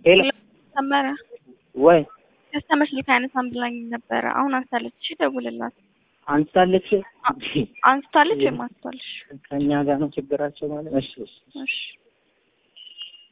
ሄሎ ሰመረ ወይ ከስተመር ስልክ አይነሳም ብላኝ ነበር። አሁን አንስታለች። እሺ ደውልላት። አንስታለች አንስታለች ወይም አንስታለች? ከኛ ጋር ነው ችግራቸው ማለት። እሺ እሺ